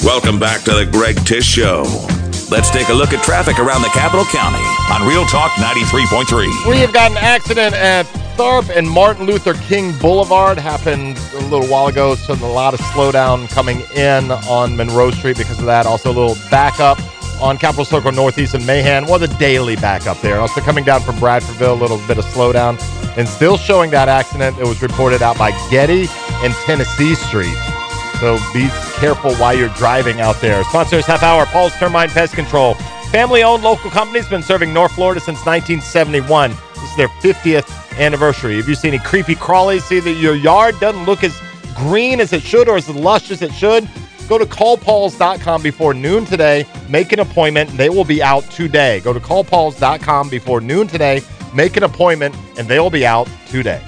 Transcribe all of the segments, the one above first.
Welcome back to the Greg Tish Show. Let's take a look at traffic around the Capital County on Real Talk 93.3. We have got an accident at Tharp and Martin Luther King Boulevard. Happened a little while ago, so a lot of slowdown coming in on Monroe Street because of that. Also a little backup on Capitol Circle Northeast and Mahan. Well, the daily backup there. Also coming down from Bradfordville, a little bit of slowdown. And still showing that accident. It was reported out by Getty and Tennessee Street. So be careful while you're driving out there. Sponsors half hour, Paul's Termite Pest Control. Family-owned local company's been serving North Florida since 1971. This is their 50th anniversary. Have you seen any creepy crawlies? See that your yard doesn't look as green as it should or as lush as it should? Go to callpauls.com before noon today. Make an appointment. They will be out today. Go to callpauls.com before noon today. Make an appointment, and they will be out today.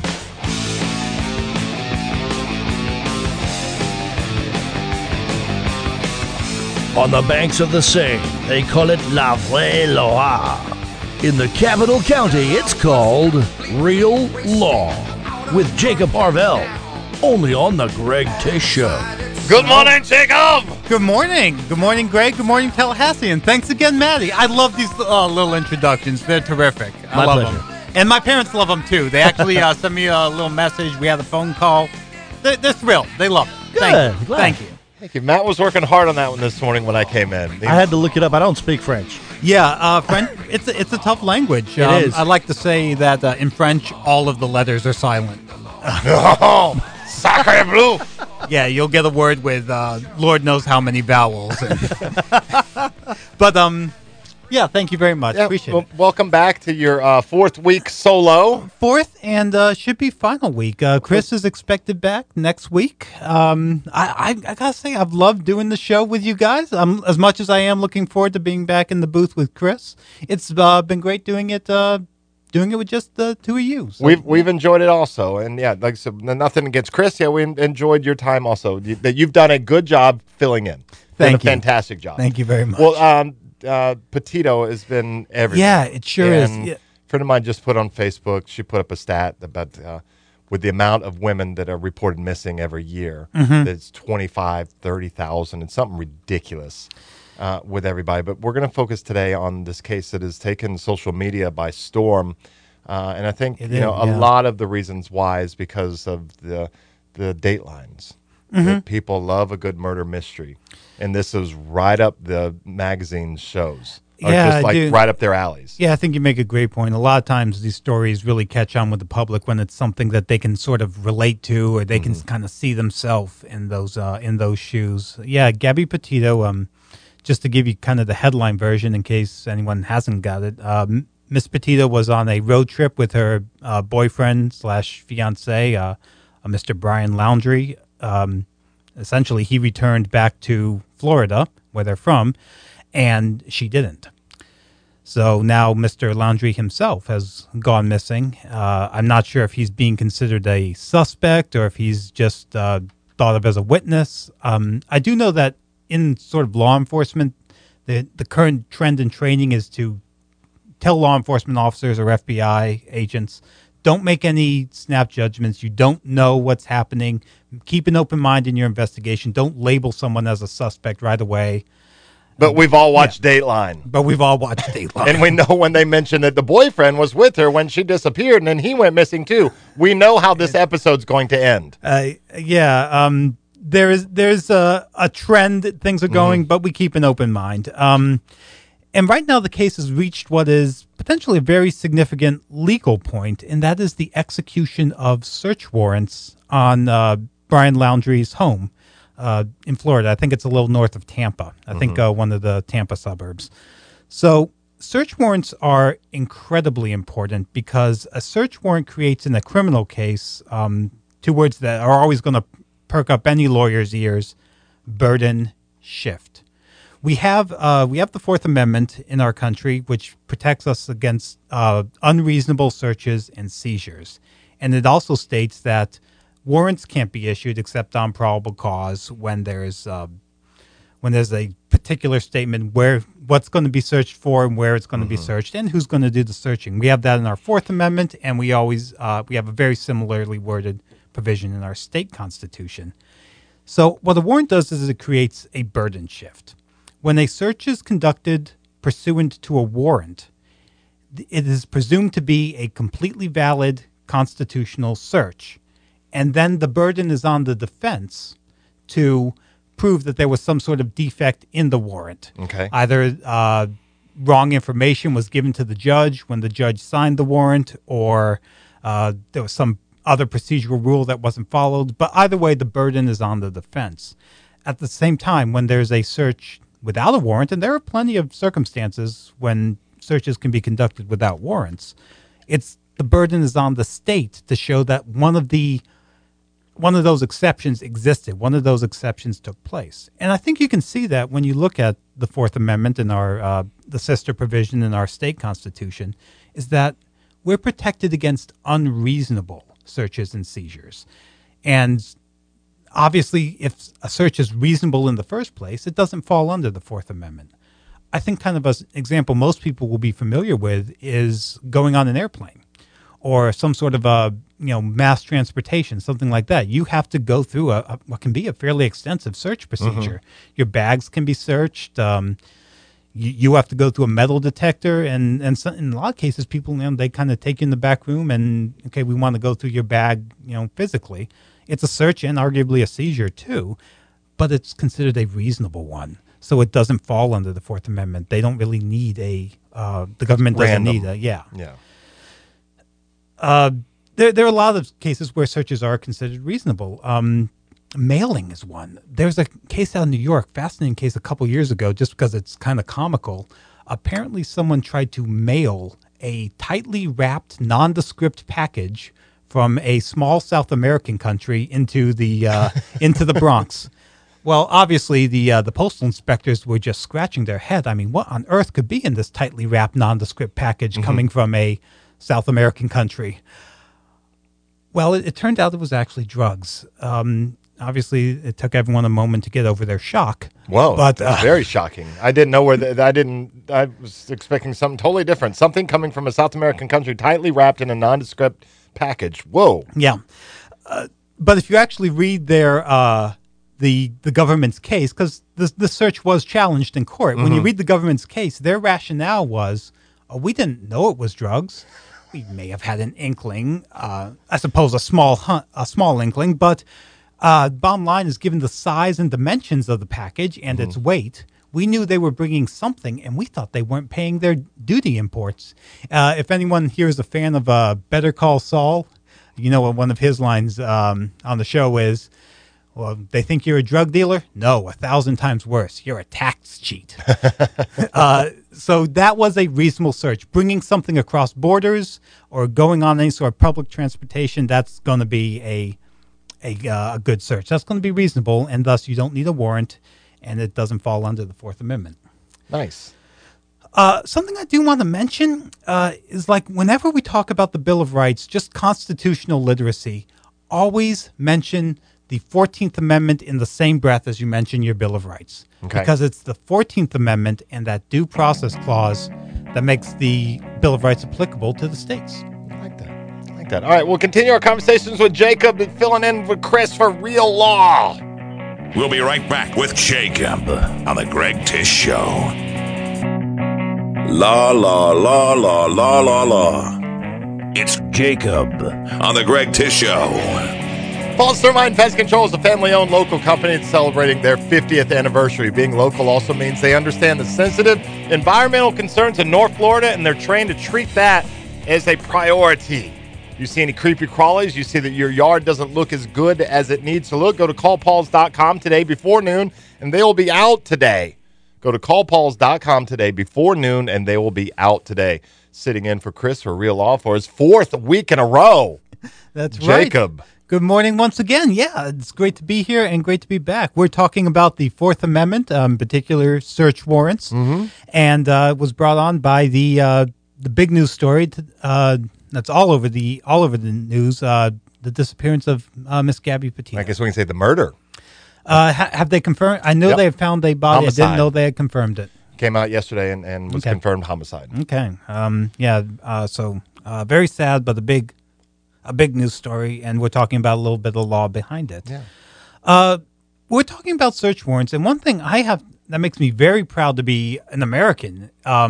On the banks of the Seine, they call it La Vraie Loire. In the Capital County, it's called Real Law with Jacob Arvell, only on the Greg Tish Show. Good morning, Jacob! Good morning. Good morning, Greg. Good morning, Tallahassee. And thanks again, Maddie. I love these little introductions. They're terrific. I love them. And my parents love them, too. They actually sent me a little message. We had a phone call. They're thrilled. They love it. Thank you. Thank you. Matt was working hard on that one this morning when I came in. I had to look it up. I don't speak French. Yeah, French. It's a tough language. It is. I like to say that in French, all of the letters are silent. Oh, sacre bleu! Yeah, you'll get a word with Lord knows how many vowels. But yeah, thank you very much. Appreciate it. Welcome back to your fourth week solo. Fourth and should be final week. Chris is expected back next week. I gotta say, I've loved doing the show with you guys. As much as I am looking forward to being back in the booth with Chris. It's been great doing it with just the two of you. So, We've enjoyed it also, and yeah, like I said, nothing against Chris. Yeah, we enjoyed your time also. That you've done a good job filling in. Thank you. Fantastic job. Thank you very much. Well, Petito has been everywhere. Yeah, it sure is. A friend of mine just put on Facebook, she put up a stat about with the amount of women that are reported missing every year. It's 25, 30,000. It's something ridiculous with everybody. But we're going to focus today on this case that has taken social media by storm. And I think a lot of the reasons why is because of the datelines. That people love a good murder mystery. And this is right up the magazine shows. Yeah, just right up their alleys. Yeah, I think you make a great point. A lot of times these stories really catch on with the public when it's something that they can sort of relate to or they can kind of see themselves in those shoes. Yeah, Gabby Petito, just to give you kind of the headline version in case anyone hasn't got it, Miss Petito was on a road trip with her boyfriend/fiance, Mr. Brian Laundrie. Essentially, he returned back to Florida, where they're from, and she didn't. So now Mr. Laundrie himself has gone missing. I'm not sure if he's being considered a suspect or if he's just thought of as a witness. I do know that in sort of law enforcement, the current trend in training is to tell law enforcement officers or FBI agents, don't make any snap judgments. You don't know what's happening. Keep an open mind in your investigation. Don't label someone as a suspect right away. But we've all watched Dateline. And we know when they mentioned that the boyfriend was with her when she disappeared and then he went missing too. We know how this episode's going to end. There's a trend that things are going, but we keep an open mind. And right now the case has reached what is potentially a very significant legal point, and that is the execution of search warrants on Brian Laundrie's home in Florida. I think it's a little north of Tampa. I think one of the Tampa suburbs. So search warrants are incredibly important because a search warrant creates in a criminal case two words that are always going to perk up any lawyer's ears: burden shift. We have the Fourth Amendment in our country, which protects us against unreasonable searches and seizures. And it also states that warrants can't be issued except on probable cause when there's a particular statement what's going to be searched for and where it's going to be searched and who's going to do the searching. We have that in our Fourth Amendment, and we always we have a very similarly worded provision in our state constitution. So what a warrant does is it creates a burden shift. When a search is conducted pursuant to a warrant, it is presumed to be a completely valid constitutional search. And then the burden is on the defense to prove that there was some sort of defect in the warrant. Okay. Either wrong information was given to the judge when the judge signed the warrant, or there was some other procedural rule that wasn't followed. But either way, the burden is on the defense. At the same time, when there's a search without a warrant, and there are plenty of circumstances when searches can be conducted without warrants, the burden is on the state to show that one of those exceptions existed. One of those exceptions took place. And I think you can see that when you look at the Fourth Amendment and the sister provision in our state constitution, is that we're protected against unreasonable searches and seizures. And obviously, if a search is reasonable in the first place, it doesn't fall under the Fourth Amendment. I think kind of an example most people will be familiar with is going on an airplane or some sort of mass transportation, something like that. You have to go through what can be a fairly extensive search procedure. Your bags can be searched. You have to go through a metal detector, and so, in a lot of cases, people they kind of take you in the back room and we want to go through your bag, physically. It's a search and arguably a seizure too, but it's considered a reasonable one, so it doesn't fall under the Fourth Amendment. They don't really need the government doesn't need a yeah. There are a lot of cases where searches are considered reasonable. Mailing is one. There's a case out in New York, fascinating case a couple years ago, just because it's kind of comical. Apparently, someone tried to mail a tightly wrapped, nondescript package from a small South American country into the Bronx. Well, obviously, the postal inspectors were just scratching their head. I mean, what on earth could be in this tightly wrapped, nondescript package coming from a South American country? Well, it turned out it was actually drugs. Obviously, it took everyone a moment to get over their shock. Whoa, but that's very shocking. I didn't know I was expecting something totally different. Something coming from a South American country, tightly wrapped in a nondescript package. Whoa. Yeah. But if you actually read the government's case, because the search was challenged in court, when you read the government's case, their rationale was, we didn't know it was drugs. We may have had an inkling, I suppose a small inkling, but bottom line is, given the size and dimensions of the package and its weight, we knew they were bringing something, and we thought they weren't paying their duty imports. If anyone here is a fan of Better Call Saul, what one of his lines on the show is, well, they think you're a drug dealer? No, 1,000 times worse. You're a tax cheat. So that was a reasonable search. Bringing something across borders or going on any sort of public transportation, that's going to be a good search. That's going to be reasonable, and thus you don't need a warrant, and it doesn't fall under the Fourth Amendment. Nice. Something I do want to mention is, like, whenever we talk about the Bill of Rights, just constitutional literacy, always mention the 14th Amendment in the same breath as you mention your Bill of Rights. Okay. Because it's the 14th Amendment and that due process clause that makes the Bill of Rights applicable to the states. I like that. All right, we'll continue our conversations with Jacob and filling in with Chris for Real Law. We'll be right back with Jacob on the Greg Tish Show. La, la, la, la, la, la, la. It's Jacob on the Greg Tish Show. Falls Thermite Pest Control is a family-owned local company that's celebrating their 50th anniversary. Being local also means they understand the sensitive environmental concerns in North Florida, and they're trained to treat that as a priority. You see any creepy crawlies, you see that your yard doesn't look as good as it needs to look, go to callpauls.com today before noon, and they will be out today. Go to callpauls.com today before noon, and they will be out today. Sitting in for Chris for Real Law for his 4th week in a row. That's right. Jacob. Good morning once again. Yeah, it's great to be here and great to be back. We're talking about the Fourth Amendment, particular search warrants, and it was brought on by the big news story that's all over the news. The disappearance of Miss Gabby Petito. I guess we can say the murder. Have they confirmed? I know they have found a body. Homicide. I didn't know they had confirmed it. Came out yesterday and was confirmed homicide. Okay. So very sad, but a big news story, and we're talking about a little bit of the law behind it. Yeah. We're talking about search warrants, and one thing I have that makes me very proud to be an American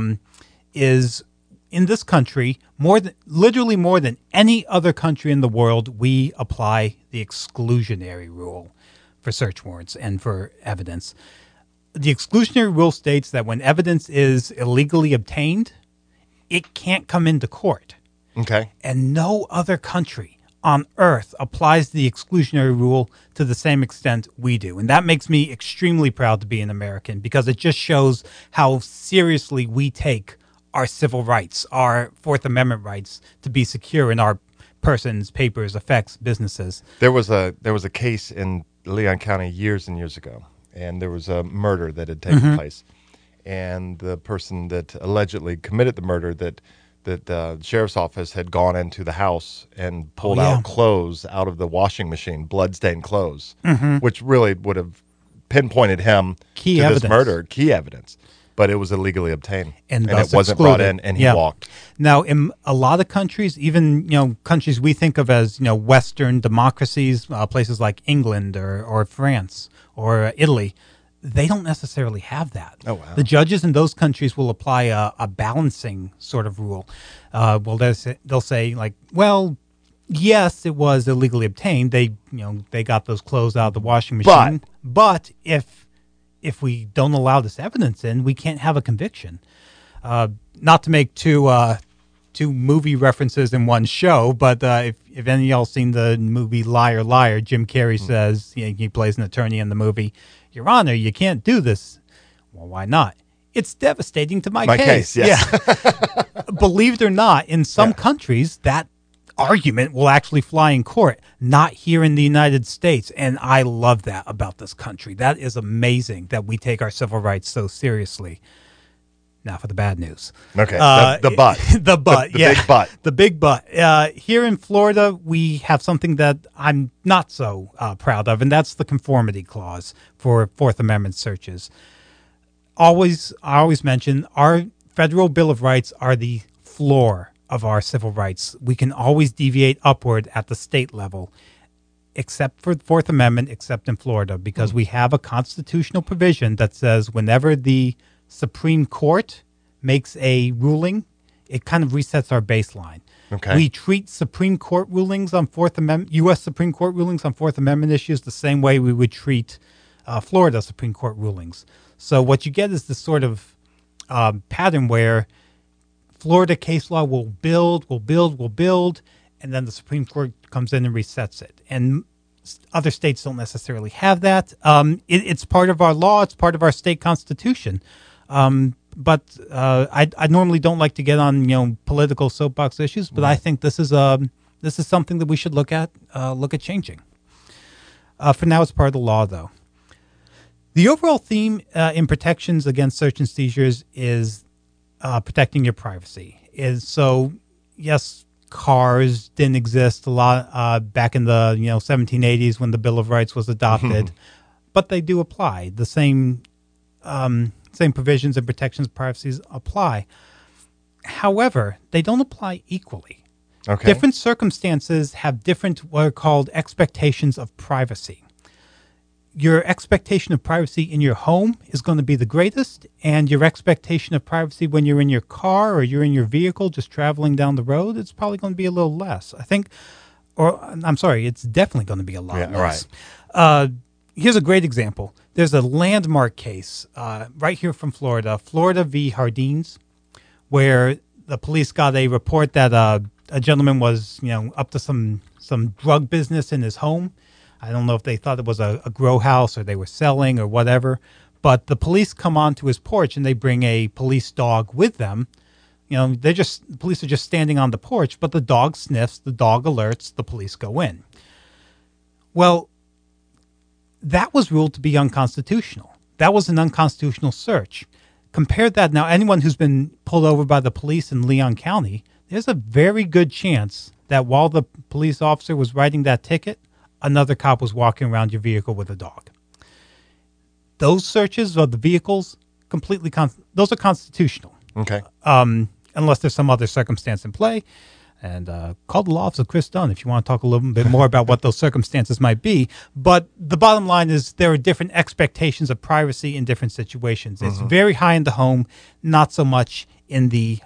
is in this country, literally more than any other country in the world, we apply the exclusionary rule for search warrants and for evidence. The exclusionary rule states that when evidence is illegally obtained, it can't come into court. Okay. And no other country on earth applies the exclusionary rule to the same extent we do. And that makes me extremely proud to be an American, because it just shows how seriously we take our civil rights, our Fourth Amendment rights to be secure in our persons, papers, effects, businesses. There was a case in Leon County years and years ago, and there was a murder that had taken place. And the person that allegedly committed the murder, that the sheriff's office had gone into the house and pulled out clothes out of the washing machine, bloodstained clothes, which really would have pinpointed him to this murder, key evidence. But it was illegally obtained, and it wasn't brought in, and he walked. Now, in a lot of countries, even countries we think of as Western democracies, places like England or France or Italy, they don't necessarily have that. Oh, wow. The judges in those countries will apply a balancing sort of rule. They'll say like, well, yes, it was illegally obtained. They got those clothes out of the washing machine. But if we don't allow this evidence in, we can't have a conviction. Not to make two movie references in one show, but if any of y'all seen the movie Liar, Liar, Jim Carrey says, he plays an attorney in the movie, Your Honor, you can't do this. Well, why not? It's devastating to my case. Yes. Yeah. Believe it or not, in some countries, that argument will actually fly in court, not here in the United States. And I love that about this country. That is amazing that we take our civil rights so seriously. Now for the bad news. Okay, the but. The but, the big but. The big but. Here in Florida, we have something that I'm not so proud of, and that's the conformity clause for Fourth Amendment searches. I always mention our federal Bill of Rights are the floor of our civil rights. We can always deviate upward at the state level, except for the Fourth Amendment, except in Florida, because we have a constitutional provision that says whenever the Supreme Court makes a ruling, it kind of resets our baseline. Okay. We treat Supreme Court rulings on Fourth Amendment, U.S. Supreme Court rulings on Fourth Amendment issues the same way we would treat Florida Supreme Court rulings. So what you get is this sort of pattern where Florida case law will build, and then the Supreme Court comes in and resets it. And other states don't necessarily have that. It's part of our law. It's part of our state constitution. But I normally don't like to get on political soapbox issues. But I think this is something that we should look at changing. For now, it's part of the law, though. The overall theme in protections against search and seizures is protecting your privacy. Yes, cars didn't exist a lot back in the 1780s when the Bill of Rights was adopted, but they do apply. The same provisions and protections of privacy apply. However, they don't apply equally. Okay. Different circumstances have different what are called expectations of privacy. Your expectation of privacy in your home is going to be the greatest, and your expectation of privacy when you're in your car or you're in your vehicle just traveling down the road, it's probably going to be a little less. It's definitely going to be a lot less. Right. Here's a great example. There's a landmark case right here from Florida v. Hardines, where the police got a report that a gentleman was up to some drug business in his home. I don't know if they thought it was a grow house or they were selling or whatever, but the police come onto his porch and they bring a police dog with them. The police are just standing on the porch, but the dog sniffs, the dog alerts, the police go in. Well, that was ruled to be unconstitutional. That was an unconstitutional search. Compare that now, anyone who's been pulled over by the police in Leon County, there's a very good chance that while the police officer was writing that ticket, another cop was walking around your vehicle with a dog. Those searches of the vehicles, those are constitutional. Okay. Unless there's some other circumstance in play. And call the law office of Chris Dunn if you want to talk a little bit more about what those circumstances might be. But the bottom line is there are different expectations of privacy in different situations. It's very high in the home, not so much in the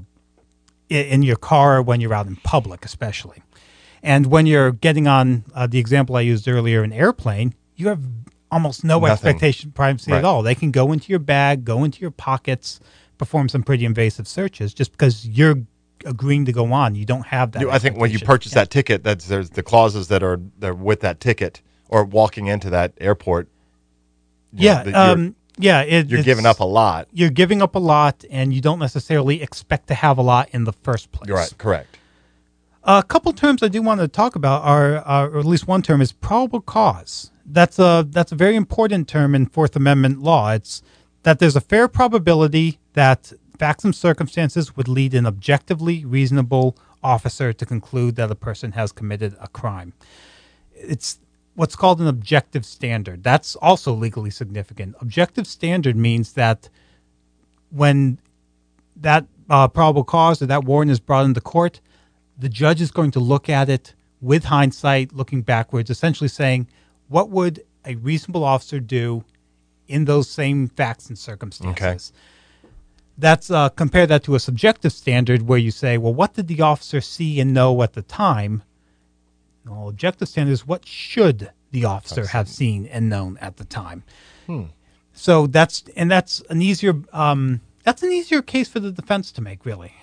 in your car or when you're out in public, especially. And when you're getting on the example I used earlier, an airplane, you have almost no expectation of privacy at all. They can go into your bag, go into your pockets, perform some pretty invasive searches just because you're agreeing to go on. You don't have that. I think when you purchase that ticket, there's the clauses that are with that ticket or walking into that airport. You're giving up a lot. You're giving up a lot, and you don't necessarily expect to have a lot in the first place. You're right. Correct. A couple terms I do want to talk about are, or at least one term, is probable cause. That's a very important term in Fourth Amendment law. It's that there's a fair probability that facts and circumstances would lead an objectively reasonable officer to conclude that a person has committed a crime. It's what's called an objective standard. That's also legally significant. Objective standard means that when that probable cause or that warrant is brought into court, the judge is going to look at it with hindsight, looking backwards, essentially saying, what would a reasonable officer do in those same facts and circumstances? Okay. That's compare that to a subjective standard where you say, well, what did the officer see and know at the time? Well, objective standard is what should the officer have seen and known at the time. So that's an easier case for the defense to make, really.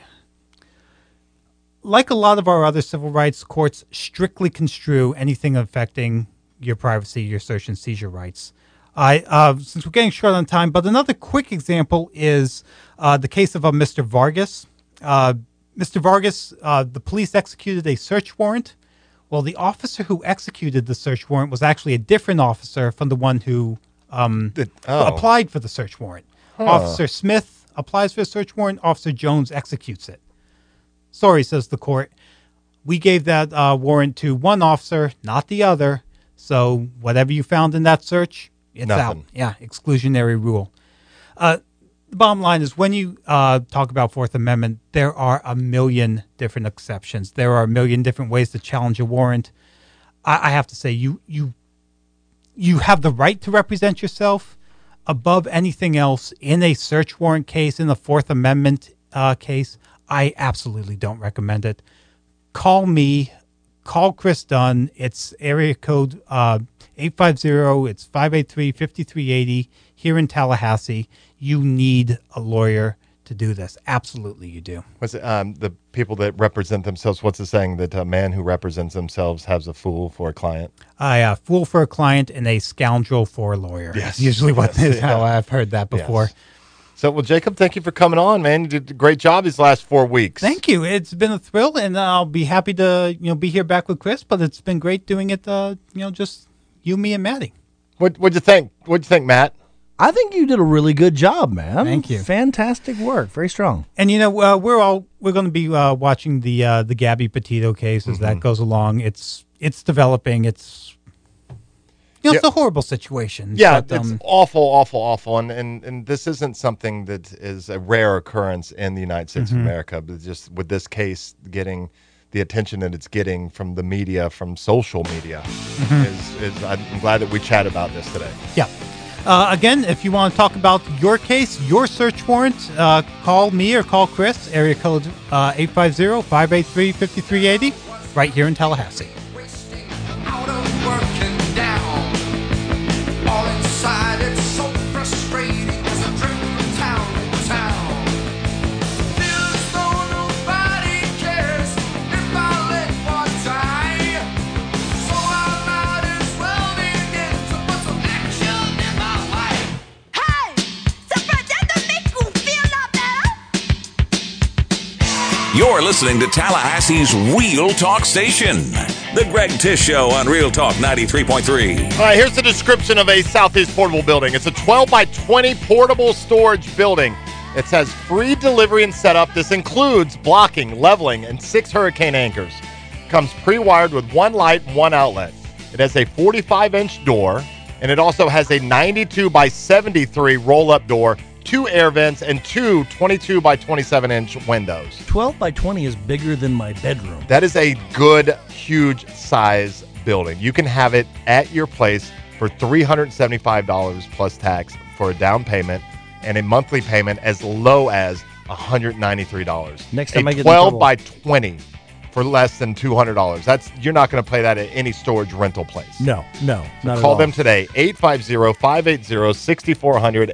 Like a lot of our other civil rights, courts strictly construe anything affecting your privacy, your search and seizure rights. Since we're getting short on time, but another quick example is the case of Mr. Vargas. Mr. Vargas, the police executed a search warrant. Well, the officer who executed the search warrant was actually a different officer from the one who applied for the search warrant. Officer Smith applies for a search warrant. Officer Jones executes it. Sorry, says the court. We gave that warrant to one officer, not the other. So whatever you found in that search, it's out. Yeah, exclusionary rule. The bottom line is when you talk about Fourth Amendment, there are a million different exceptions. There are a million different ways to challenge a warrant. I have to say, you have the right to represent yourself above anything else in a search warrant case, in a Fourth Amendment case. I absolutely don't recommend it. Call me. Call Chris Dunn. It's area code 850. It's 583-5380 here in Tallahassee. You need a lawyer to do this. Absolutely, you do. What's it, the people that represent themselves? What's the saying that a man who represents themselves has a fool for a client? A fool for a client and a scoundrel for a lawyer. Yes, usually how I've heard that before. Yes. So, well, Jacob, thank you for coming on, man. You did a great job these last 4 weeks. Thank you. It's been a thrill, and I'll be happy to be here back with Chris. But it's been great doing it. Just you, me, and Maddie. What'd you think? What'd you think, Matt? I think you did a really good job, man. Thank you. Fantastic work. Very strong. And we're going to be watching the Gabby Petito case as that goes along. It's developing. It's it's a horrible situation. Yeah, but, it's awful. And this isn't something that is a rare occurrence in the United States of America. But just with this case getting the attention that it's getting from the media, from social media, is I'm glad that we chat about this today. Yeah. Again, if you want to talk about your case, your search warrant, call me or call Chris, area code 850-583-5380, right here in Tallahassee. You're listening to Tallahassee's Real Talk Station. The Greg Tish Show on Real Talk 93.3. All right, here's the description of a Southeast portable building. It's a 12 by 20 portable storage building. It says free delivery and setup. This includes blocking, leveling, and 6 hurricane anchors. Comes pre-wired with 1 light and 1 outlet. It has a 45-inch door, and it also has a 92 by 73 roll-up door 2 air vents, and 2 22 by 27 inch windows. 12 by 20 is bigger than my bedroom. That is a good, huge size building. You can have it at your place for $375 plus tax for a down payment and a monthly payment as low as $193. Next time I get in 12 trouble. by 20 for less than $200. You're not going to pay that at any storage rental place. No, not at all. Call them today, 850-580-6400,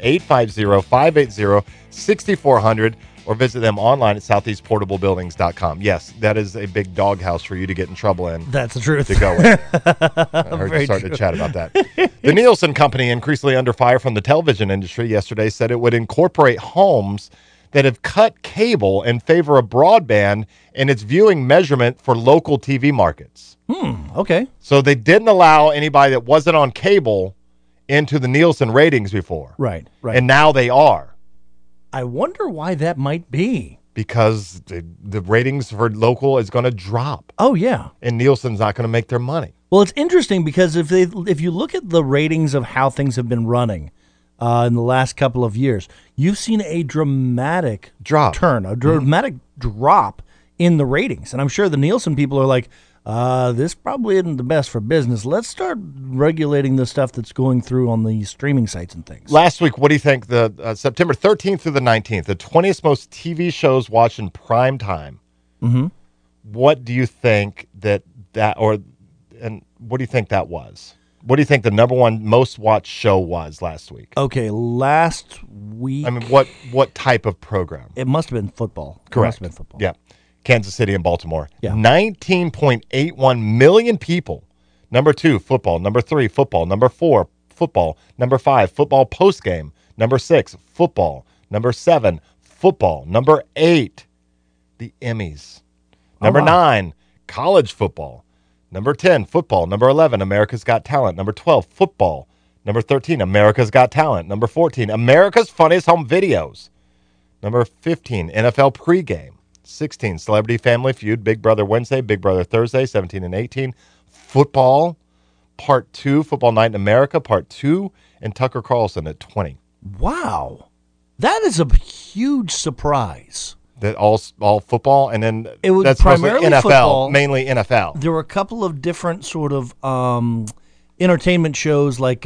850-580-6400, or visit them online at southeastportablebuildings.com. Yes, that is a big doghouse for you to get in trouble in. That's the truth. To go with. I heard Very you starting true. to chat about that. The Nielsen Company, increasingly under fire from the television industry yesterday, said it would incorporate homes that have cut cable in favor of broadband in its viewing measurement for local TV markets. Okay. So they didn't allow anybody that wasn't on cable into the Nielsen ratings before. Right. And now they are, I wonder why that might be. because the ratings for local is going to drop, Oh, yeah. and Nielsen's not going to make their money. Well, it's interesting because if you look at the ratings of how things have been running in the last couple of years, you've seen a dramatic Drop. turn, a dramatic drop in the ratings. And I'm sure the Nielsen people are like, this probably isn't the best for business. Let's start regulating the stuff that's going through on the streaming sites and things. Last week, what do you think? The September 13th through the 19th, the 20th most TV shows watched in prime time. Mm-hmm. What do you think and what do you think that was? What do you think the number one most watched show was last week? Okay, last week. I mean, what type of program? It must have been football. It Correct. must have been football. Yeah. Kansas City and Baltimore. Yeah. 19.81 million people. Number 2, football. Number 3, football. Number 4, football. Number 5, football postgame. Number 6, football. Number 7, football. Number 8, the Emmys. Number 9, college football. Number 10, football. Number 11, America's Got Talent. Number 12, football. Number 13, America's Got Talent. Number 14, America's Funniest Home Videos. Number 15, NFL pregame. 16, Celebrity Family Feud, Big Brother Wednesday, Big Brother Thursday, 17 and 18. Football, Part 2, Football Night in America, Part 2, and Tucker Carlson at 20. Wow. That is a huge surprise. That all football, and then It was that's mostly primarily NFL, football. mainly NFL. There were a couple of different sort of entertainment shows like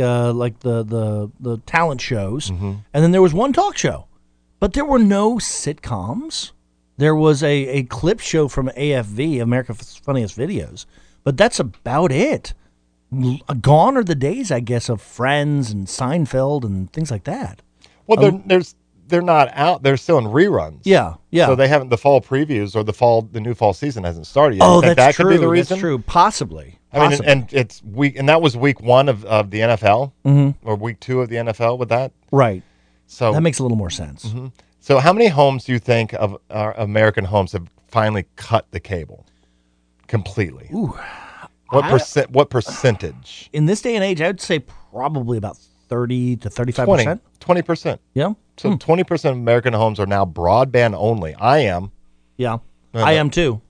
the talent shows, and then there was one talk show. But there were no sitcoms. There was a clip show from AFV, America's Funniest Videos, but that's about it. Gone are the days, I guess, of Friends and Seinfeld and things like that. Well, they're not out. They're still in reruns. Yeah. So they haven't, the fall previews or the new fall season hasn't started yet. Oh, You think that's that true. could be the reason? That's true. Possibly. I mean, and it's and that was week 1 of the NFL, or week 2 of the NFL with that. Right. So That makes a little more sense. So how many homes do you think of our American homes have finally cut the cable completely? Ooh. What percentage? In this day and age, I would say probably about 30 to 35%. 20%. Yeah. So 20% of American homes are now broadband only. I am. Yeah. I am too.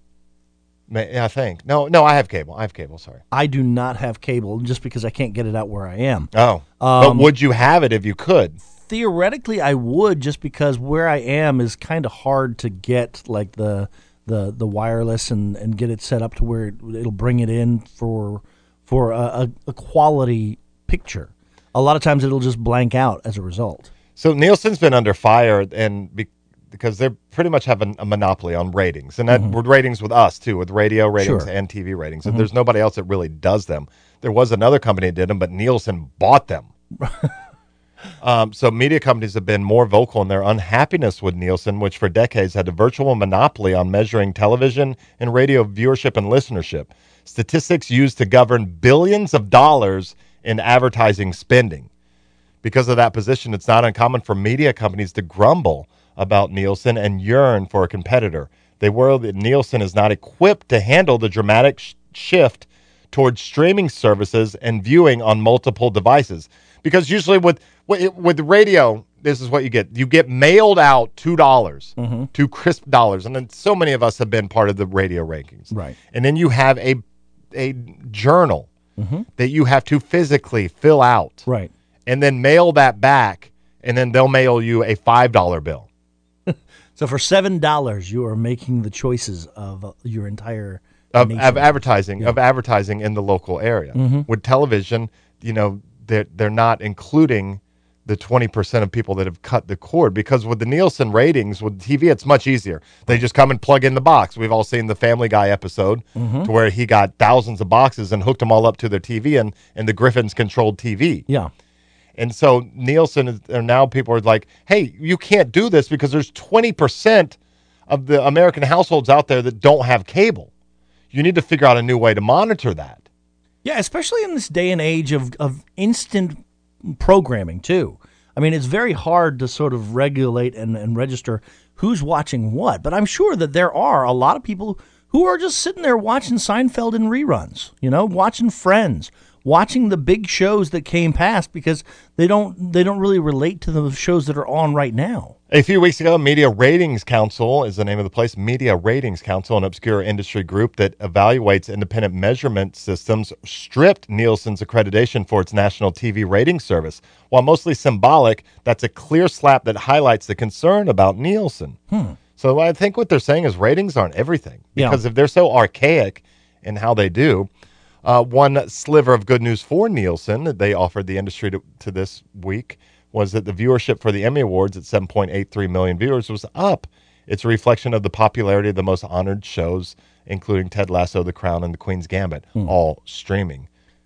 I think. No, I have cable. Sorry. I do not have cable just because I can't get it out where I am. Oh. But would you have it if you could? Theoretically, I would, just because where I am is kind of hard to get like the wireless and get it set up to where it'll bring it in for a quality picture. A lot of times it'll just blank out as a result. So Nielsen's been under fire, and because they pretty much have a monopoly on ratings, and that with ratings with us too, with radio ratings Sure. and TV ratings. And there's nobody else that really does them. There was another company that did them, but Nielsen bought them. So media companies have been more vocal in their unhappiness with Nielsen, which for decades had a virtual monopoly on measuring television and radio viewership and listenership. Statistics used to govern billions of dollars in advertising spending. Because of that position, it's not uncommon for media companies to grumble about Nielsen and yearn for a competitor. They worry that Nielsen is not equipped to handle the dramatic shift towards streaming services and viewing on multiple devices. Because usually with radio, this is what you get. You get mailed out $2, $2 crisp dollars. And then so many of us have been part of the radio rankings. Right. And then you have a journal that you have to physically fill out. Right. And then mail that back and then they'll mail you a $5 bill. So for $7, you are making the choices of your entire Of nation. advertising in the local area. With television, they're not including the 20% of people that have cut the cord, because with the Nielsen ratings with TV, it's much easier. They just come and plug in the box. We've all seen the Family Guy episode to where he got thousands of boxes and hooked them all up to their TV, and the Griffins controlled TV. Yeah. And so Nielsen and now people are like, hey, you can't do this because there's 20% of the American households out there that don't have cable. You need to figure out a new way to monitor that. Yeah, especially in this day and age of instant programming, too. I mean, it's very hard to sort of regulate and register who's watching what. But I'm sure that there are a lot of people who are just sitting there watching Seinfeld in reruns, watching Friends, watching the big shows that came past because they don't really relate to the shows that are on right now. A few weeks ago, Media Ratings Council is the name of the place. Media Ratings Council, an obscure industry group that evaluates independent measurement systems, stripped Nielsen's accreditation for its national TV rating service. While mostly symbolic, that's a clear slap that highlights the concern about Nielsen. So I think what they're saying is ratings aren't everything. Because if they're so archaic in how they do, one sliver of good news for Nielsen that they offered the industry to this week was that the viewership for the Emmy Awards at 7.83 million viewers was up. It's a reflection of the popularity of the most honored shows, including Ted Lasso, The Crown, and The Queen's Gambit, all streaming.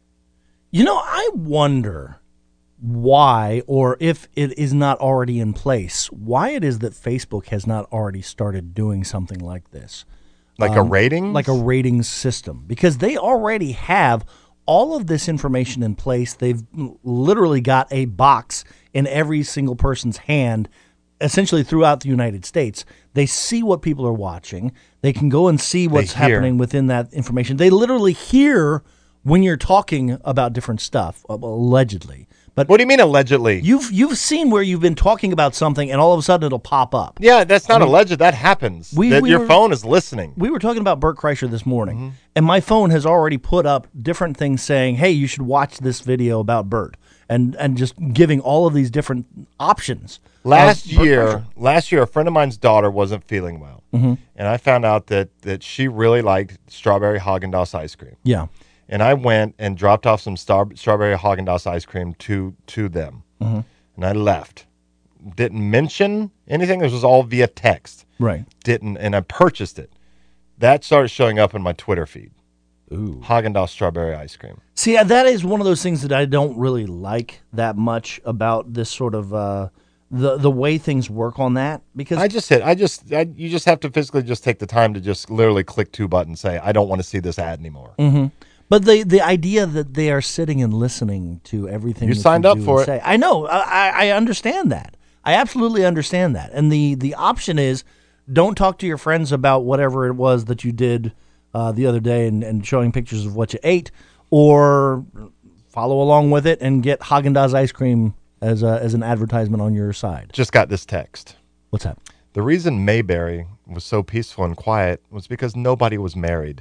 I wonder why, or if it is not already in place, why it is that Facebook has not already started doing something like this. Like a rating? Like a ratings system. Because they already have all of this information in place. They've literally got a box in every single person's hand, essentially throughout the United States. They see what people are watching. They can go and see what's happening within that information. They literally hear when you're talking about different stuff, allegedly. But what do you mean allegedly? You've seen where you've been talking about something and all of a sudden it'll pop up. Yeah, that's not alleged. That happens. Your phone is listening. We were talking about Bert Kreischer this morning, and my phone has already put up different things saying, hey, you should watch this video about Bert, and just giving all of these different options. Last year, a friend of mine's daughter wasn't feeling well, and I found out that she really liked strawberry Haagen-Dazs ice cream. Yeah. And I went and dropped off some strawberry Haagen-Dazs ice cream to them. And I left. Didn't mention anything. This was all via text. Right. And I purchased it. That started showing up in my Twitter feed. Ooh. Haagen-Dazs strawberry ice cream. See, that is one of those things that I don't really like that much about this sort of the way things work on that, because you just have to physically just take the time to just literally click two buttons, say, I don't want to see this ad anymore. But the idea that they are sitting and listening to everything you signed up for it. Say, I know. I understand that. I absolutely understand that. And the option is, don't talk to your friends about whatever it was that you did the other day and showing pictures of what you ate, or follow along with it and get Haagen-Dazs ice cream as an advertisement on your side. Just got this text. What's that? The reason Mayberry was so peaceful and quiet was because nobody was married.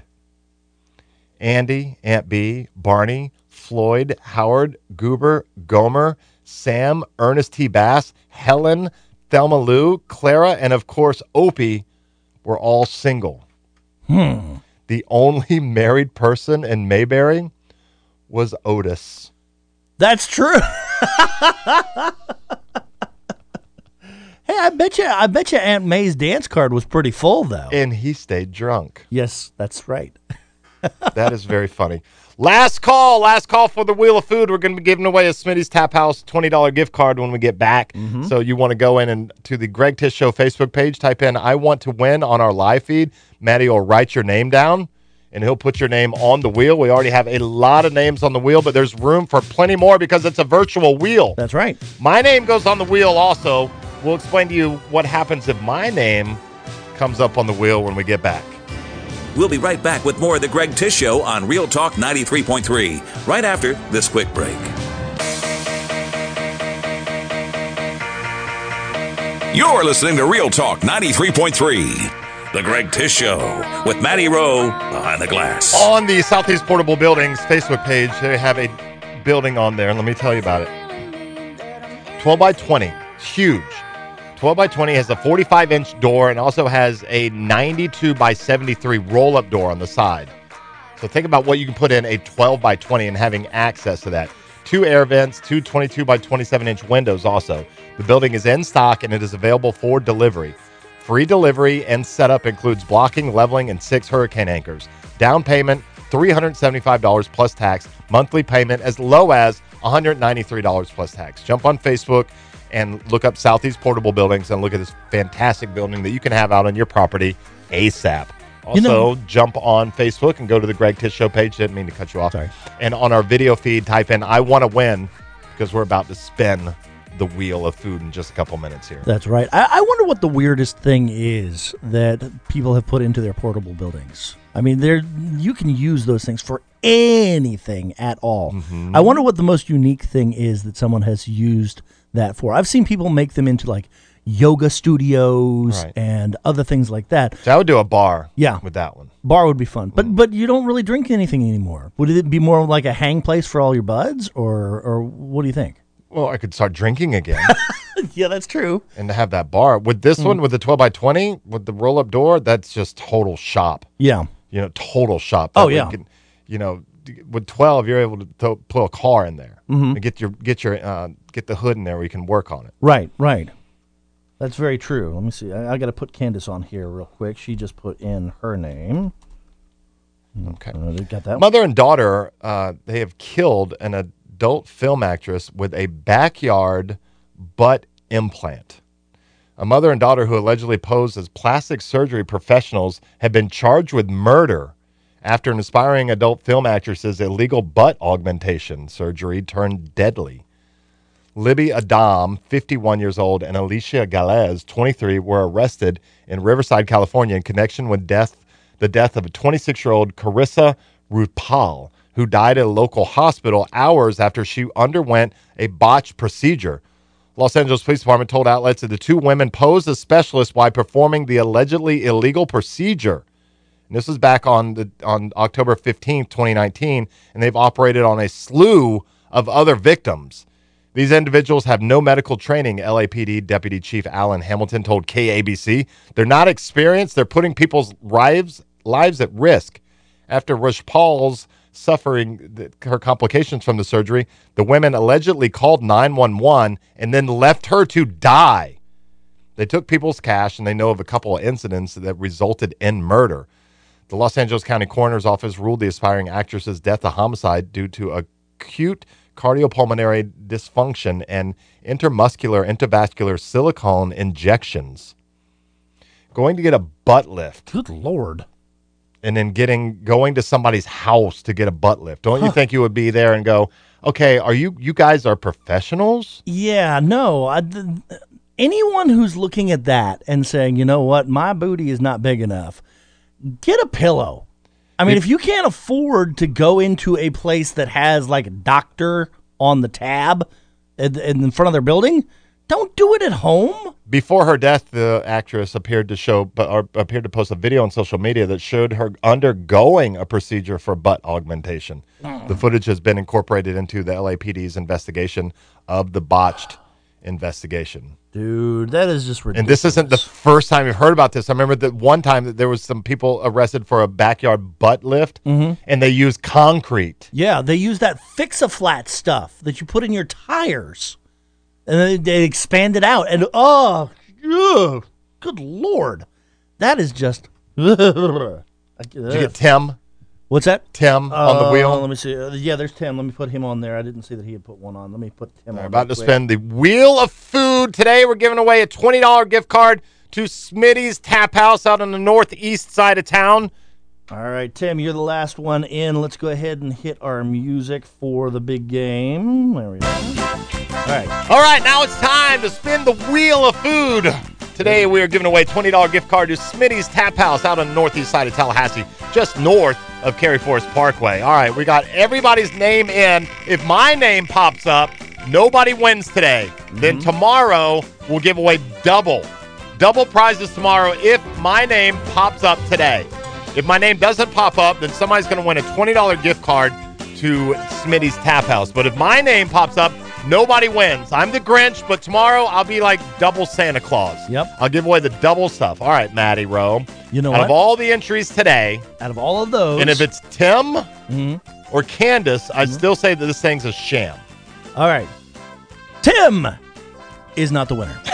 Andy, Aunt Bee, Barney, Floyd, Howard, Goober, Gomer, Sam, Ernest T. Bass, Helen, Thelma Lou, Clara, and of course Opie were all single. The only married person in Mayberry was Otis. That's true. Hey, I bet you Aunt May's dance card was pretty full though. And he stayed drunk. Yes, that's right. That is very funny. Last call for the Wheel of Food. We're going to be giving away a Smitty's Tap House $20 gift card when we get back. So you want to go in and to the Greg Tish Show Facebook page, type in I want to win on our live feed. Maddie will write your name down, and he'll put your name on the wheel. We already have a lot of names on the wheel, but there's room for plenty more because it's a virtual wheel. That's right. My name goes on the wheel also. We'll explain to you what happens if my name comes up on the wheel when we get back. We'll be right back with more of the Greg Tish Show on Real Talk 93.3, right after this quick break. You're listening to Real Talk 93.3, the Greg Tish Show, with Matty Rowe behind the glass. On the Southeast Portable Buildings Facebook page, they have a building on there, and let me tell you about it. 12 by 20. huge. 12 by 20 has a 45-inch door and also has a 92 by 73 roll-up door on the side. So think about what you can put in a 12 by 20 and having access to that. 2 air vents, 2 22 by 27-inch windows also. The building is in stock and it is available for delivery. Free delivery and setup includes blocking, leveling, and 6 hurricane anchors. Down payment, $375 plus tax. Monthly payment as low as $193 plus tax. Jump on Facebook and look up Southeast Portable Buildings and look at this fantastic building that you can have out on your property ASAP. Also, jump on Facebook and go to the Greg Tish Show page. Didn't mean to cut you off. Sorry. And on our video feed, type in I want to win because we're about to spin the wheel of food in just a couple minutes here. That's right. I wonder what the weirdest thing is that people have put into their portable buildings. I mean, you can use those things for anything at all. I wonder what the most unique thing is that someone has used that for. I've seen people make them into like yoga studios and other things like that. So I would do a bar Yeah. with that one. Bar would be fun. But you don't really drink anything anymore. Would it be more like a hang place for all your buds or what do you think? Well, I could start drinking again Yeah, that's true. and to have that bar. With this one, with the 12 by 20, with the roll-up door, that's just total shop. Yeah. Total shop. Oh, That way yeah. you can, with 12, you're able to put a car in there and get the hood in there where you can work on it. Right. That's very true. Let me see. I got to put Candace on here real quick. She just put in her name. Okay. Got that. Mother and daughter, they have killed an adult film actress with a backyard butt implant. A mother and daughter who allegedly posed as plastic surgery professionals have been charged with murder after an aspiring adult film actress's illegal butt augmentation surgery turned deadly. Libby Adam, 51 years old, and Alicia Galez, 23, were arrested in Riverside, California in connection with the death of a 26-year-old Carissa Rupal, who died at a local hospital hours after she underwent a botched procedure. Los Angeles Police Department told outlets that the two women posed as specialists while performing the allegedly illegal procedure. And this was back on October 15th, 2019, and they've operated on a slew of other victims. These individuals have no medical training, LAPD Deputy Chief Alan Hamilton told KABC. They're not experienced. They're putting people's lives at risk. After Rupal's suffering her complications from the surgery, the women allegedly called 911 and then left her to die. They took people's cash, and they know of a couple of incidents that resulted in murder. The Los Angeles County Coroner's Office ruled the aspiring actress's death a homicide due to acute cardiopulmonary dysfunction and intravascular silicone injections. Going to get a butt lift. Good Lord. And then going to somebody's house to get a butt lift. Don't you think you would be there and go, okay, you guys are professionals? Yeah, no. Anyone who's looking at that and saying, you know what, my booty is not big enough, get a pillow. I mean, if you can't afford to go into a place that has like a doctor on the tab in front of their building, don't do it at home. Before her death, the actress appeared to post a video on social media that showed her undergoing a procedure for butt augmentation. The footage has been incorporated into the LAPD's investigation of the botched investigation. Dude, that is just ridiculous. And this isn't the first time you've heard about this. I remember that one time that there was some people arrested for a backyard butt lift, and they used concrete. Yeah, they use that Fix-A-Flat stuff that you put in your tires. And then they expand it out. And, good Lord. That is just... Did you get Tim? What's that? Tim on the wheel? Let me see. Yeah, there's Tim. Let me put him on there. I didn't see that he had put one on. Let me put Tim on. We're about to spin the Wheel of Food. Today we're giving away a $20 gift card to Smitty's Tap House out on the northeast side of town. All right, Tim, you're the last one in. Let's go ahead and hit our music for the big game. There we go. All right, now it's time to spin the Wheel of Food. Today we are giving away a $20 gift card to Smitty's Tap House out on the northeast side of Tallahassee, just north of Cary Forest Parkway. All right, we got everybody's name in. If my name pops up, nobody wins today. Then tomorrow we'll give away double prizes tomorrow if my name pops up today. If my name doesn't pop up, then somebody's going to win a $20 gift card to Smitty's Tap House. But if my name pops up, Nobody wins. I'm the Grinch, but tomorrow I'll be like double Santa Claus. Yep. I'll give away the double stuff. All right, Maddie Rowe. You know Out what? of all the entries today, Out of all of those, and if it's Tim or Candace, I still say that this thing's a sham. all right, Tim is not the winner.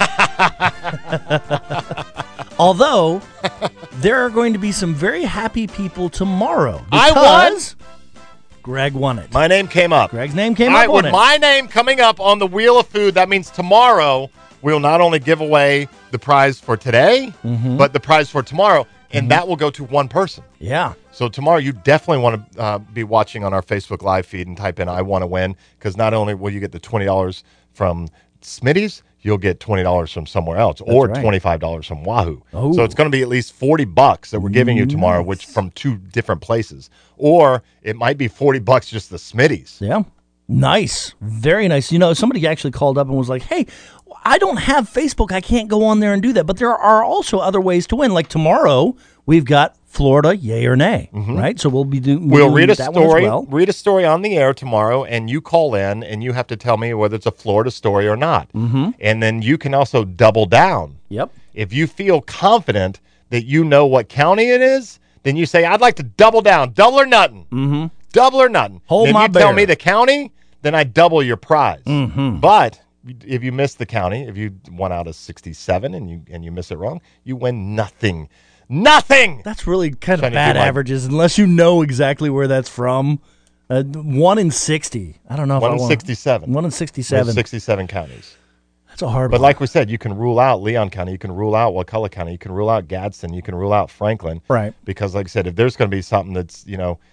Although there are going to be some very happy people tomorrow. I won? because Greg won it. My name came up. Greg's name came All right, up on with it. my name coming up on the Wheel of Food, that means tomorrow we'll not only give away the prize for today, but the prize for tomorrow, and that will go to one person. Yeah. So tomorrow you definitely want to be watching on our Facebook Live feed and type in I want to win, because not only will you get the $20 from Smitty's, you'll get $20 from somewhere else, or right. $25 from Wahoo. Oh. So it's going to be at least $40 that we're giving you tomorrow, which from 2 different places. Or it might be $40 just the Smitty's. Yeah. Nice. Very nice. You know, somebody actually called up and was like, hey, I don't have Facebook. I can't go on there and do that. But there are also other ways to win. Like tomorrow, we've got Florida, yay or nay, right? So we'll be doing We'll read a that one as story. well. Read a story on the air tomorrow, and you call in, and you have to tell me whether it's a Florida story or not. And then you can also double down. Yep. If you feel confident that you know what county it is, then you say, I'd like to double down, double or nothing. Double or nothing. Hold And my if you tell bear. me the county, then I double your prize. But if you miss the county, if you won out of 67 and you miss it wrong, you win nothing. Nothing. That's really kind Trying of to bad keep my- averages unless you know exactly where that's from. 1 in 60. I don't know if I 1 in want 67. 1 in There's 67. 67 counties. That's a hard But one. like we said, you can rule out Leon County, you can rule out Wakulla County, you can rule out Gadsden, you can rule out Franklin. Right. Because like I said, if there's going to be something that's,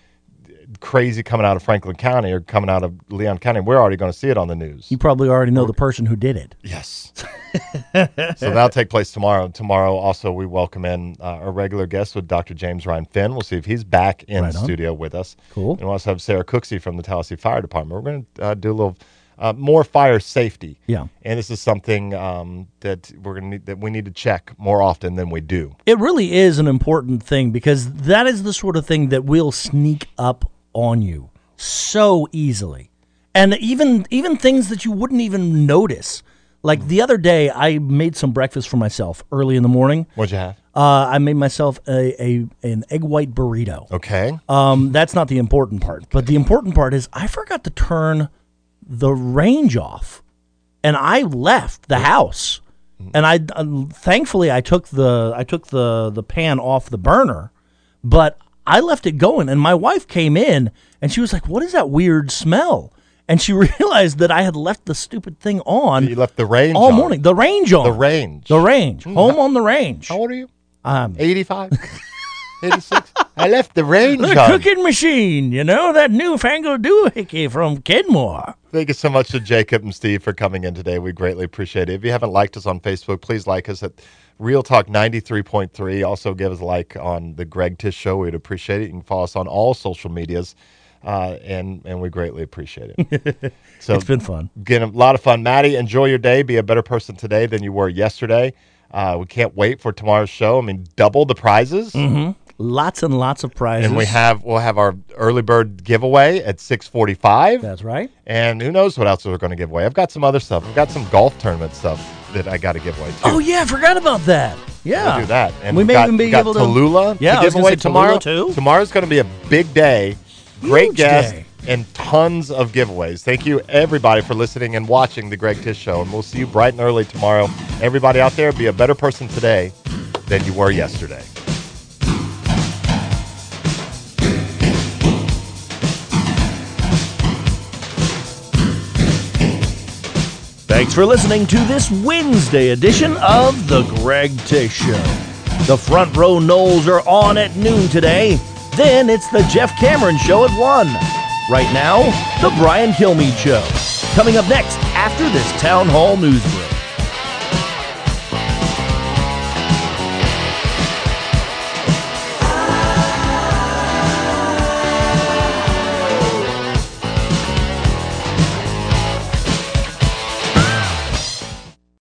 crazy coming out of Franklin County or coming out of Leon County, we're already going to see it on the news. You probably already know the person who did it. Yes. So that'll take place tomorrow. Tomorrow also we welcome in our regular guest with Dr. James Ryan Finn. We'll see if he's back in Right on. studio with us. Cool. And we'll also have Sarah Cooksey from the Tallahassee Fire Department. We're going to do a little more fire safety. Yeah. And this is something that we need to check more often than we do. It really is an important thing because that is the sort of thing that will sneak up on you so easily. And even things that you wouldn't even notice. Like the other day, I made some breakfast for myself early in the morning. What'd you have? I made myself an egg white burrito. Okay. That's not the important part. But the important part is I forgot to turn the range off. And I left the house. And I thankfully I took the pan off the burner, but I left it going, and my wife came in, and she was like, what is that weird smell? And she realized that I had left the stupid thing on. You left the range all on. morning. The range on. The range. The range. Home on the range. How old are you? 85. 86? I left the range The on. cooking machine, that newfangled doohickey from Kenmore. Thank you so much to Jacob and Steve for coming in today. We greatly appreciate it. If you haven't liked us on Facebook, please like us at Real Talk 93.3. Also give us a like on the Greg Tish Show. We'd appreciate it. You can follow us on all social medias, and we greatly appreciate it. So It's been fun. Again, a lot of fun. Maddie, enjoy your day. Be a better person today than you were yesterday. We can't wait for tomorrow's show. I mean, double the prizes. Lots and lots of prizes. And we'll have our early bird giveaway at 6:45. That's right. And who knows what else we're going to give away. I've got some other stuff. I've got some golf tournament stuff that I got to give away too. Oh, yeah, I forgot about that. Yeah. We'll do that. And we may even be we've got able to. Tallulah Yeah, I to was give gonna away say tomorrow. Tallulah, too. Tomorrow's going to be a big day. Great Huge guests day. and tons of giveaways. Thank you, everybody, for listening and watching The Greg Tish Show. And we'll see you bright and early tomorrow. Everybody out there, be a better person today than you were yesterday. Thanks for listening to this Wednesday edition of The Greg Tish Show. The Front Row Knowles are on at noon today. Then it's the Jeff Cameron Show at 1. Right now, the Brian Kilmeade Show. Coming up next after this Town Hall news break.